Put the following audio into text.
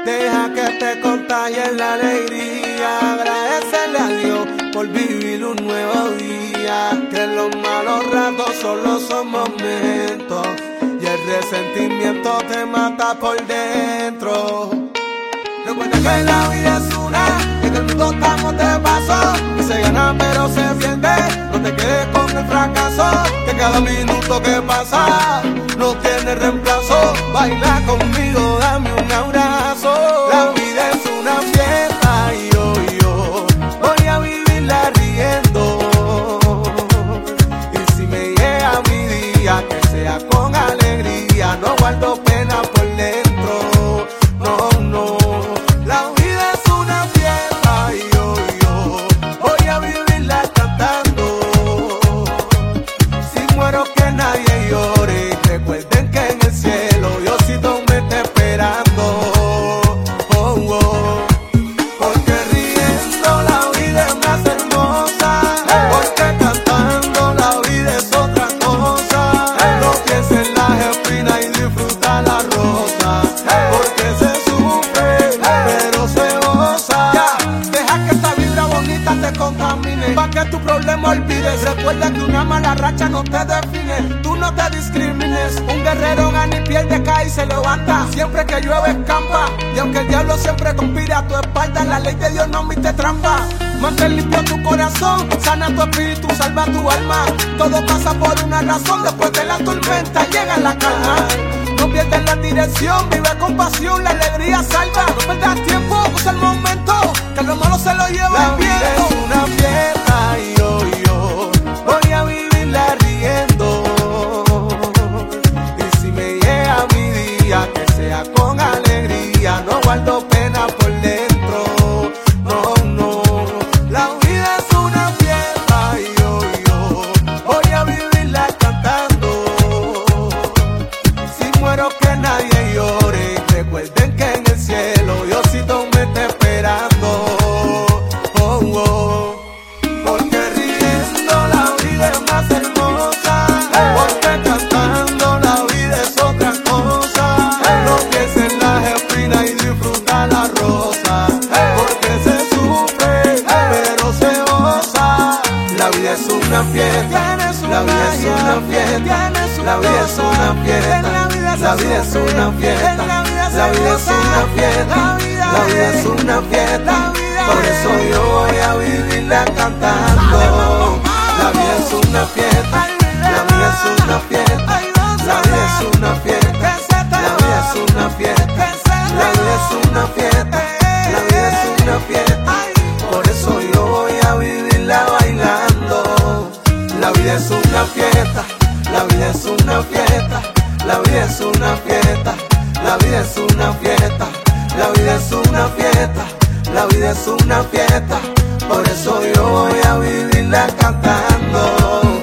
Deja que te contagie la alegría. Agradecerle a Dios por vivir un nuevo día. Que los malos ratos solo son momentos y el resentimiento te mata por dentro. Recuerda que la vida es una, que en el mundo estamos de paso, que se gana pero se pierde. No te quedes con el fracaso, que cada minuto que pasa no tiene reemplazo. Baila conmigo, dame un abrazo. La vida es una fiesta y yo voy a vivirla riendo. Y si me llega mi día, que sea con alegría. No guardo pena por dentro, no. La vida es una fiesta y yo voy a vivirla cantando. Si muero que nadie llore, recuerden que en el cielo Diosito me está esperando. Porque riendo la vida es más hermosa, porque cantando la vida es otra cosa. No pienses en las espinas y disfruta la rosa, porque se sufre pero se goza. Deja que esta vibra bonita te contamine, pa' que tu problema olvides. Recuerda que una mala racha no te define, tú no te discrimines. Un guerrero gana y pierde, cae y se levanta. Siempre que llueve escampa, y aunque el diablo siempre conspira a tu espalda, la ley de Dios no admite trampa. Mantén limpio tu corazón, sana tu espíritu, salva tu alma. Todo pasa por una razón, después de la tormenta llega la calma. No pierdas la dirección, vive con pasión, la alegría salva. No pierdas tiempo, usa el momento, que lo malo se lo lleva el viento. La vida es una fiesta y yo voy a vivirla riendo. Y si me llega mi día, que sea con alegría. No guardo pena por dentro, no. La vida es una fiesta y yo voy a vivirla cantando. Si muero que nadie llore, recuerden que en el cielo Diosito me está esperando. Porque riendo la vida es más hermosa, porque cantando la vida es otra cosa. No pienses en las espinas y disfruta la rosa, porque se sufre pero se goza. La vida es una fiesta, la vida es una fiesta, la vida es una fiesta, la vida es una fiesta, la vida es una fiesta, la vida es una fiesta. Por eso yo voy a vivirla cantando. La vida es una fiesta, la vida es una fiesta, la vida es una fiesta, la vida es una fiesta, la vida es una fiesta, la vida es una fiesta. Por eso yo voy a vivirla bailando. La vida es una fiesta, la vida es una fiesta, la vida es una fiesta, la vida es una fiesta, la vida es una fiesta, la vida es una fiesta. Por eso yo voy a vivirla cantando.